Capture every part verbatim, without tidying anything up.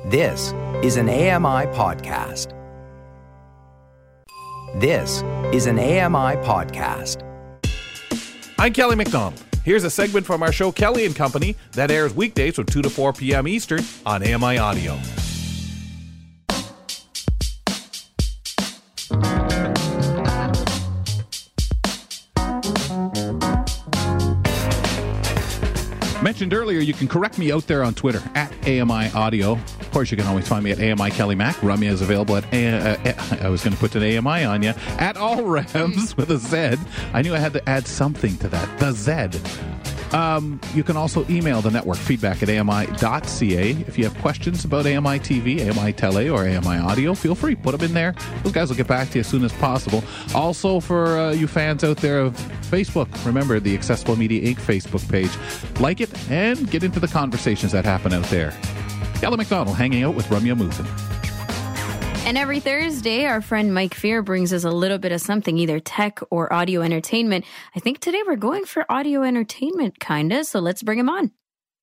This is an A M I podcast. This is an A M I podcast. I'm Kelly McDonald. Here's a segment from our show Kelly and Company that airs weekdays from two to four p.m. Eastern on A M I Audio. Mentioned earlier, you can correct me out there on Twitter at A M I Audio. Of course, you can always find me at A M I Kelly Mac. Rumya is available at, a- uh, I was going to put an A M I on you, at All Revs with a Z. I knew I had to add something to that, the Z. Um, you can also email the network, feedback at A M I dot C A. If you have questions about A M I T V, A M I Tele, or A M I Audio, feel free, put them in there. Those guys will get back to you as soon as possible. Also, for uh, you fans out there of Facebook, remember the Accessible Media Incorporated Facebook page. Like it and get into the conversations that happen out there. Kelly McDonald hanging out with Rumya Muthan. And every Thursday, our friend Mike Fear brings us a little bit of something, either tech or audio entertainment. I think today we're going for audio entertainment, kinda, so let's bring him on.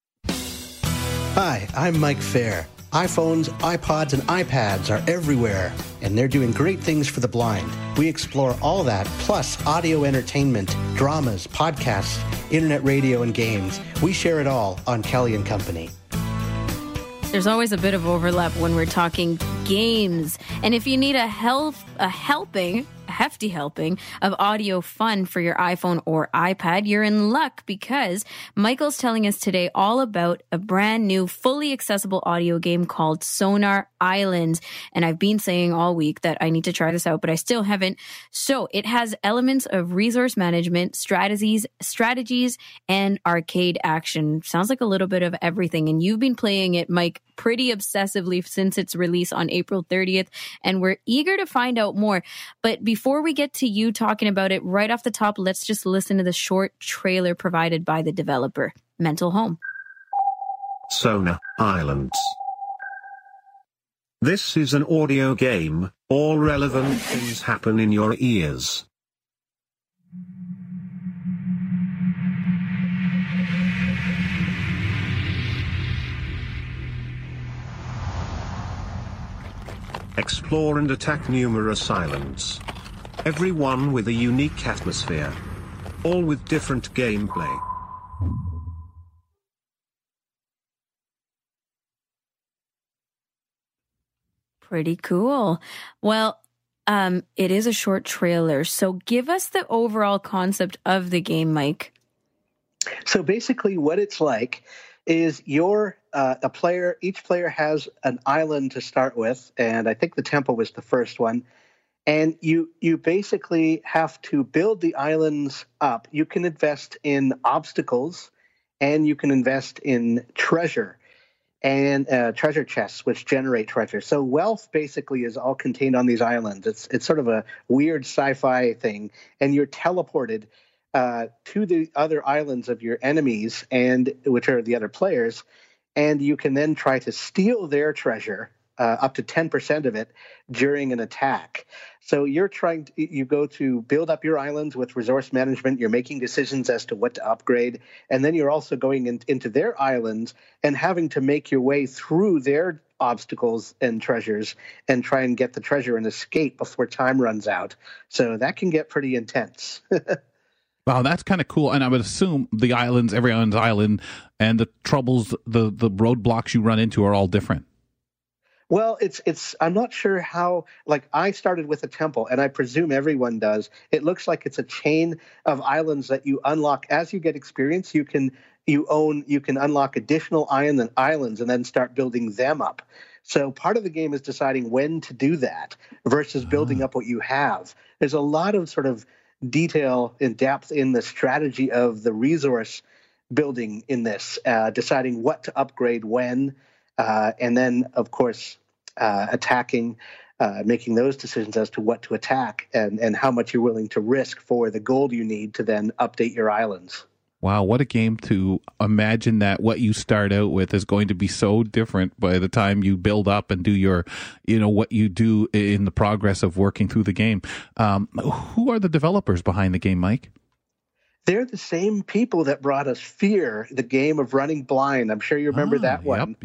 Hi, I'm Mike Fair. iPhones, iPods, and iPads are everywhere, and they're doing great things for the blind. We explore all that, plus audio entertainment, dramas, podcasts, internet radio, and games. We share it all on Kelly and Company. There's always a bit of overlap when we're talking games. And if you need a health, a helping, a hefty helping of audio fun for your iPhone or iPad, you're in luck because Michael's telling us today all about a brand new, fully accessible audio game called Sonar Islands. And I've been saying all week that I need to try this out, but I still haven't. So it has elements of resource management, strategies, strategies, and arcade action. Sounds like a little bit of everything. And you've been playing it, Mike, pretty obsessively since its release on April thirtieth, and we're eager to find out more. But before we get to you talking about it, right off the top, let's just listen to the short trailer provided by the developer, Mental Home. Sonar Islands. This is an audio game. All relevant things happen in your ears. Explore and attack numerous islands. Every one with a unique atmosphere. All with different gameplay. Pretty cool. Well, um, it is a short trailer, so give us the overall concept of the game, Mike. So basically what it's like is you're uh, a player, each player has an island to start with, and I think the temple was the first one. And you you basically have to build the islands up. You can invest in obstacles, and you can invest in treasure and uh, treasure chests, which generate treasure. So wealth basically is all contained on these islands. It's it's sort of a weird sci-fi thing, and you're teleported uh, to the other islands of your enemies, and which are the other players, and you can then try to steal their treasure. Uh, up to ten percent of it during an attack. So you're trying to, you go to build up your islands with resource management. You're making decisions as to what to upgrade. And then you're also going in, into their islands and having to make your way through their obstacles and treasures and try and get the treasure and escape before time runs out. So that can get pretty intense. Wow, that's kind of cool. And I would assume the islands, every island's island, and the troubles, the, the roadblocks you run into are all different. Well, it's it's. I'm not sure how. Like, I started with a temple, and I presume everyone does. It looks like it's a chain of islands that you unlock as you get experience. You can you own you can unlock additional island islands and then start building them up. So part of the game is deciding when to do that versus building up what you have. There's a lot of sort of detail and depth in the strategy of the resource building in this, uh, deciding what to upgrade when. Uh, and then, of course, uh, attacking, uh, making those decisions as to what to attack and, and how much you're willing to risk for the gold you need to then update your islands. Wow, what a game to imagine that what you start out with is going to be so different by the time you build up and do your, you know, what you do in the progress of working through the game. Um, who are the developers behind the game, Mike? They're the same people that brought us Fear, the game of running blind. I'm sure you remember ah, that one. Yep, yep.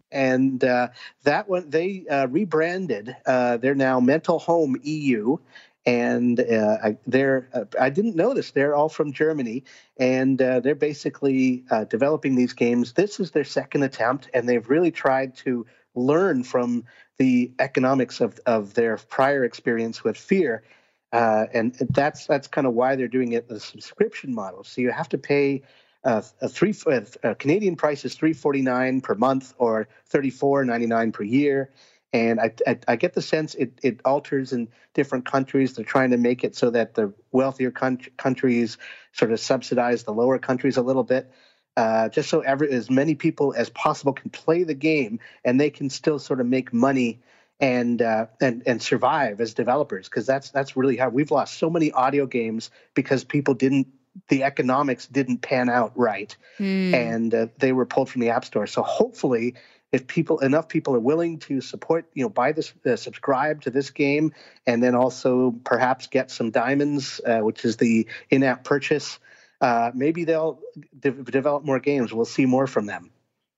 And uh, that one, they uh, rebranded. Uh, they're now Mental Home E U. And uh, I, they're, uh, I didn't know this. They're all from Germany, and uh, they're basically uh, developing these games. This is their second attempt, and they've really tried to learn from the economics of, of their prior experience with Fear. Uh, and that's that's kind of why they're doing it the subscription model. So you have to pay uh, a three a Canadian price is three forty-nine per month or thirty-four ninety-nine per year. And I, I, I get the sense it, it alters in different countries. They're trying to make it so that the wealthier country, countries sort of subsidize the lower countries a little bit, uh, just so every, as many people as possible can play the game and they can still sort of make money and uh, and and survive as developers. Because that's that's really how we've lost so many audio games because people didn't the economics didn't pan out right, mm. and uh, they were pulled from the App Store. So hopefully, if people enough people are willing to support, you know, buy this, uh, subscribe to this game, and then also perhaps get some diamonds, uh, which is the in-app purchase, uh, maybe they'll de- develop more games. We'll see more from them.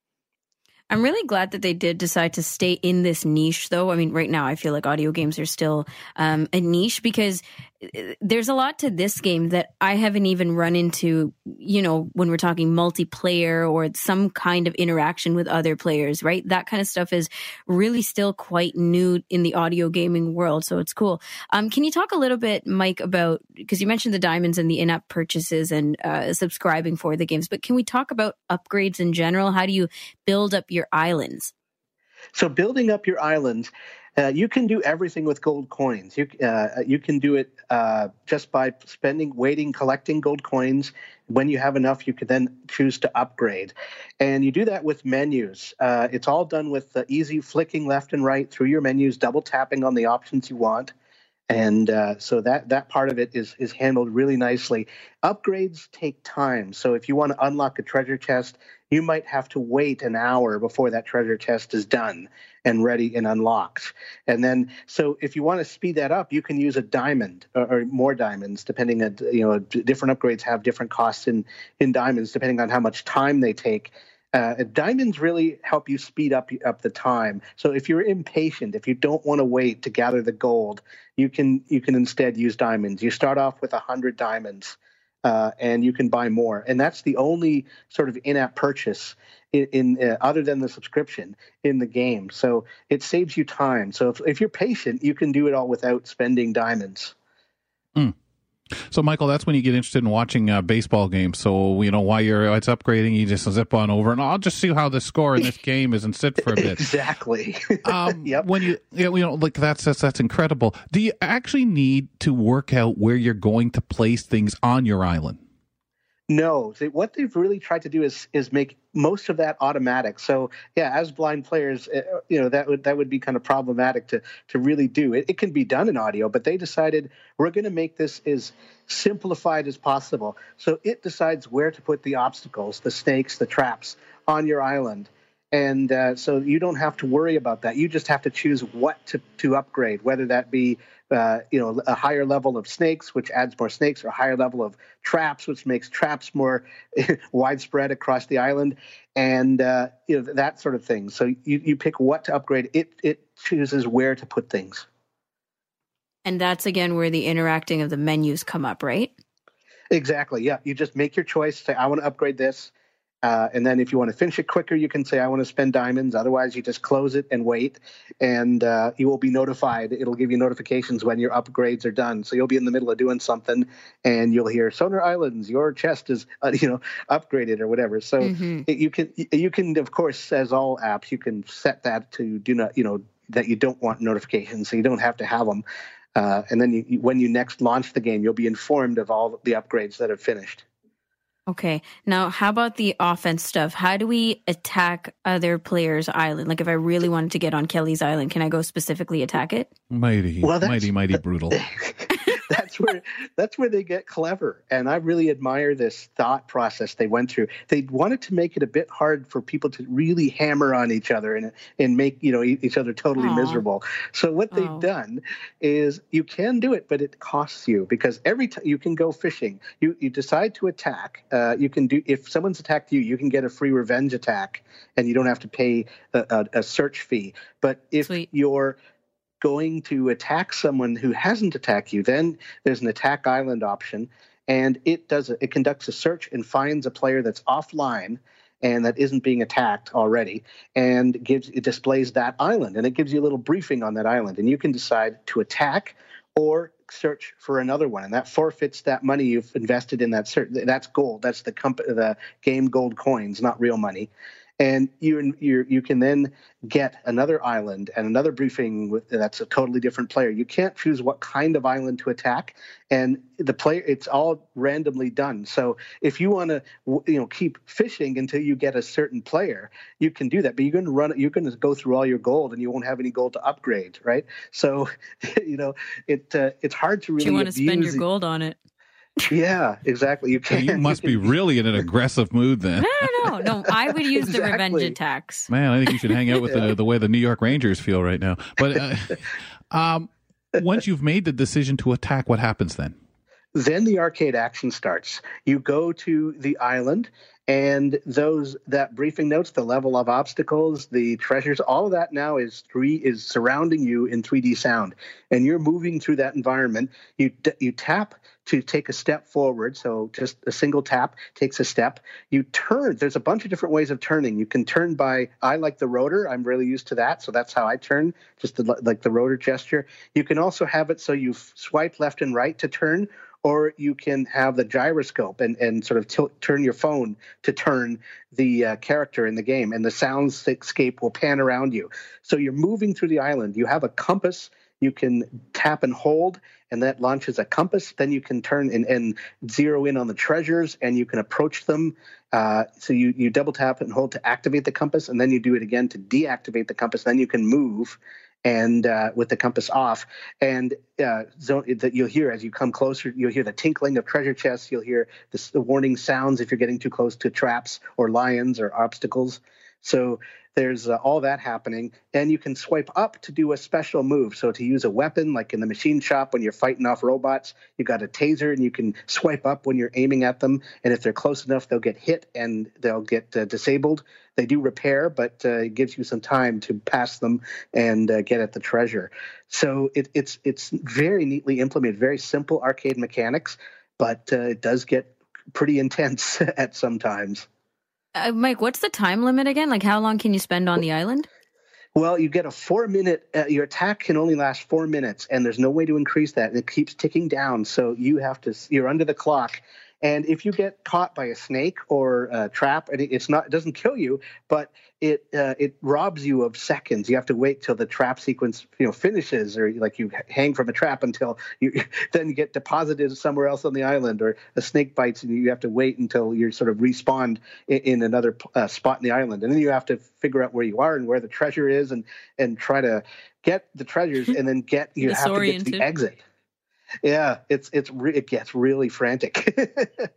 I'm really glad that they did decide to stay in this niche, though. I mean, right now, I feel like audio games are still um, a niche because there's a lot to this game that I haven't even run into, you know, when we're talking multiplayer or some kind of interaction with other players, right? That kind of stuff is really still quite new in the audio gaming world. So it's cool. Um, can you talk a little bit, Mike, about, because you mentioned the diamonds and the in-app purchases and uh, subscribing for the games, but can we talk about upgrades in general? How do you build up your islands? So building up your islands, uh, you can do everything with gold coins. You uh, you can do it uh, just by spending, waiting, collecting gold coins. When you have enough, you can then choose to upgrade. And you do that with menus. Uh, it's all done with the easy flicking left and right through your menus, double tapping on the options you want. And uh, so that, that part of it is is handled really nicely. Upgrades take time. So if you want to unlock a treasure chest, you might have to wait an hour before that treasure chest is done and ready and unlocked. And then, so if you want to speed that up, you can use a diamond or, or more diamonds, depending on, you know, different upgrades have different costs in, in diamonds, depending on how much time they take. Uh, diamonds really help you speed up up the time. So if you're impatient, if you don't want to wait to gather the gold, you can you can instead use diamonds. You start off with one hundred diamonds, uh, and you can buy more. And that's the only sort of in-app purchase in, in uh, other than the subscription in the game. So it saves you time. So if, if you're patient, you can do it all without spending diamonds. Mm. So, Michael, that's when you get interested in watching uh, baseball games. So, you know, while you're it's upgrading, you just zip on over, and I'll just see how the score in this game is and sit for a bit. Exactly. um, yep. When you, you know, like that's, that's that's incredible. Do you actually need to work out where you're going to place things on your island? No, what they've really tried to do is is make most of that automatic. So yeah, as blind players, you know, that would that would be kind of problematic to to really do. It, it can be done in audio, but they decided we're going to make this as simplified as possible. So it decides where to put the obstacles, the snakes, the traps on your island. And uh, so you don't have to worry about that. You just have to choose what to, to upgrade, whether that be uh, you know, a higher level of snakes, which adds more snakes, or a higher level of traps, which makes traps more widespread across the island, and uh, you know, that sort of thing. So you, you pick what to upgrade. It it chooses where to put things. And that's, again, where the interacting of the menus come up, right? Exactly, yeah. You just make your choice, say, I want to upgrade this. Uh, and then if you want to finish it quicker, you can say, I want to spend diamonds. Otherwise, you just close it and wait, and uh, you will be notified. It'll give you notifications when your upgrades are done. So you'll be in the middle of doing something, and you'll hear, Sonar Islands, your chest is uh, you know, upgraded or whatever. So mm-hmm. it, you can, you can, of course, as all apps, you can set that to do not, you know, that you don't want notifications, so you don't have to have them. Uh, and then you, when you next launch the game, you'll be informed of all the upgrades that are finished. Okay. Now, how about the offense stuff? How do we attack other players' island? Like, if I really wanted to get on Kelly's island, can I go specifically attack it? Mighty, well, mighty, mighty brutal. that's where that's where they get clever, and I really admire this thought process they went through. They wanted to make it a bit hard for people to really hammer on each other and and make you know each other totally Aww. miserable. So what they've Oh. done is you can do it, but it costs you, because every time you can go fishing, you you decide to attack. Uh, you can do if someone's attacked you, you can get a free revenge attack, and you don't have to pay a, a, a search fee. But if Sweet. you're going to attack someone who hasn't attacked you, then there's an attack island option, and it does a, it conducts a search and finds a player that's offline and that isn't being attacked already, and gives it displays that island, and it gives you a little briefing on that island, and you can decide to attack or search for another one, and that forfeits that money you've invested in that search. That's gold. That's the comp- the game gold coins, not real money. And you you you can then get another island and another briefing with, that's a totally different player. You can't choose what kind of island to attack, and the player it's all randomly done. So if you want to you know keep fishing until you get a certain player, you can do that. But you're going to run you're going to go through all your gold, and you won't have any gold to upgrade, right? So you know it uh, it's hard to really. Do you want to spend your abuse- gold on it? Yeah, exactly. You can. You must can- be really in an aggressive mood then. No, no, no. I would use the revenge Exactly. attacks. Man, I think you should hang out with the, the way the New York Rangers feel right now. But uh, um, once you've made the decision to attack, what happens then? Then the arcade action starts. You go to the island, and those that briefing notes, the level of obstacles, the treasures, all of that now is three is surrounding you in three D sound, and you're moving through that environment. You you tap to take a step forward, so just a single tap takes a step. You turn. There's a bunch of different ways of turning. You can turn by. I like the rotor. I'm really used to that, so that's how I turn. Just the, like the rotor gesture. You can also have it so you swipe left and right to turn. Or you can have the gyroscope and, and sort of tilt, turn your phone to turn the uh, character in the game, and the soundscape will pan around you. So you're moving through the island. You have a compass. You can tap and hold, and that launches a compass. Then you can turn and, and zero in on the treasures, and you can approach them. Uh, so you, you double tap and hold to activate the compass, and then you do it again to deactivate the compass. Then you can move. And uh, with the compass off, and uh, zone, that you'll hear as you come closer, you'll hear the tinkling of treasure chests. You'll hear the, the warning sounds if you're getting too close to traps or lions or obstacles. So there's uh, all that happening, and you can swipe up to do a special move. So to use a weapon, like in the machine shop when you're fighting off robots, you got a taser, and you can swipe up when you're aiming at them. And if they're close enough, they'll get hit and they'll get uh, disabled. They do repair, but uh, it gives you some time to pass them and uh, get at the treasure. So it, it's it's very neatly implemented, very simple arcade mechanics, but uh, it does get pretty intense at some times. Uh, Mike, what's the time limit again? Like, how long can you spend on the island? Well, you get a four-minute. Uh, your attack can only last four minutes, and there's no way to increase that. And it keeps ticking down, so you have to. You're under the clock. And if you get caught by a snake or a trap, and it's not, it doesn't kill you, but it uh, it robs you of seconds. You have to wait till the trap sequence, you know, finishes, or like you hang from a trap until you then you get deposited somewhere else on the island, or a snake bites and you have to wait until you're sort of respawned in, in another uh, spot in the island, and then you have to figure out where you are and where the treasure is, and and try to get the treasures, and then get you have to get to the exit. Yeah, it's it's re- it gets really frantic.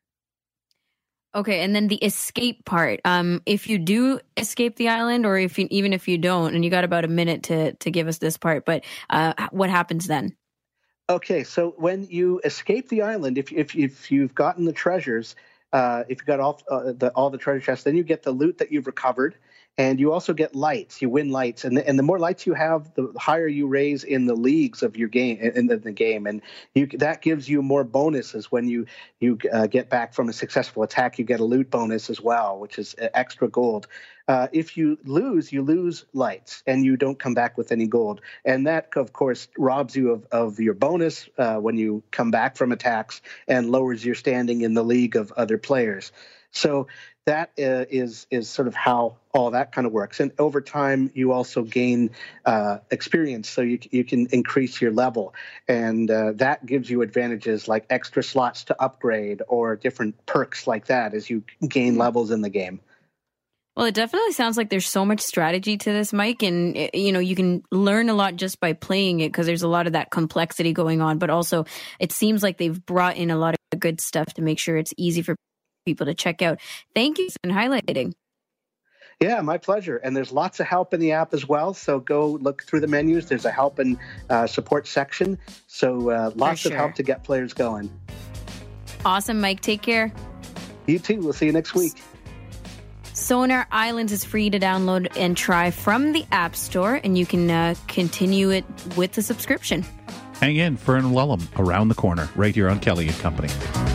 Okay, and then the escape part. Um, if you do escape the island, or if you, even if you don't, and you got about a minute to to give us this part, but uh, what happens then? Okay, so when you escape the island, if if if you've gotten the treasures, uh, if you got all uh, the all the treasure chests, then you get the loot that you've recovered. And you also get lights. You win lights, and the, and the more lights you have, the higher you raise in the leagues of your game in the, the game, and you that gives you more bonuses when you you uh, get back from a successful attack. You get a loot bonus as well, which is extra gold. Uh, if you lose, you lose lights, and you don't come back with any gold, and that of course robs you of of your bonus uh, when you come back from attacks, and lowers your standing in the league of other players. So that uh, is is sort of how all that kind of works. And over time, you also gain uh, experience, so you you can increase your level, and uh, that gives you advantages like extra slots to upgrade or different perks like that as you gain levels in the game. Well, it definitely sounds like there's so much strategy to this, Mike. And, you know, you can learn a lot just by playing it because there's a lot of that complexity going on. But also, it seems like they've brought in a lot of good stuff to make sure it's easy for people to check out. Thank you for highlighting. Yeah, my pleasure. And there's lots of help in the app as well. So go look through the menus. There's a help and uh, support section. So uh, lots sure. of help to get players going. Awesome, Mike. Take care. You too. We'll see you next week. Sonar Islands is free to download and try from the App Store, and you can uh, continue it with the subscription. Hang in for an Llewellyn around the corner, right here on Kelly and Company.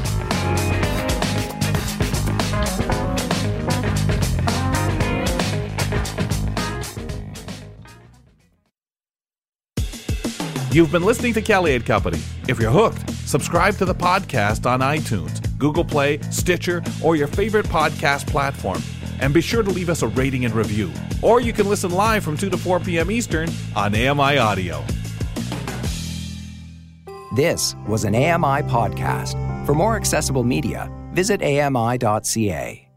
You've been listening to Kelly and Company. If you're hooked, subscribe to the podcast on iTunes, Google Play, Stitcher, or your favorite podcast platform. And be sure to leave us a rating and review. Or you can listen live from two to four p.m. Eastern on A M I Audio. This was an A M I podcast. For more accessible media, visit A M I dot C A.